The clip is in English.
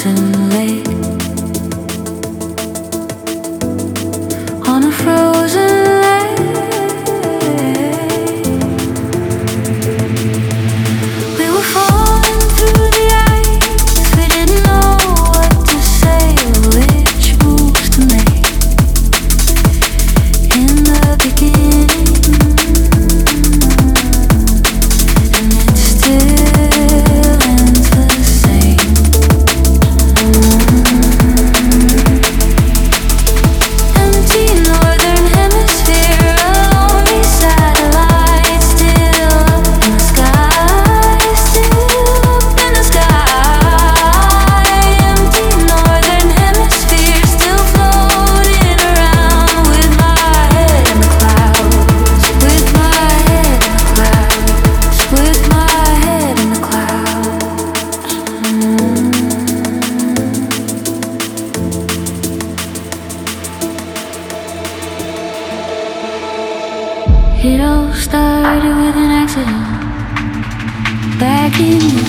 frozen lake, on a frozen lake. We were falling through the ice, we didn't know what to say, which moves to make. In the beginning, and it still ends the same. Empty northern hemisphere, a lonely satellite, still up in the sky, still up in the sky. Empty northern hemisphere, still floating around with my head in the clouds, with my head in the clouds, with my head in the clouds. It all started with an accident back in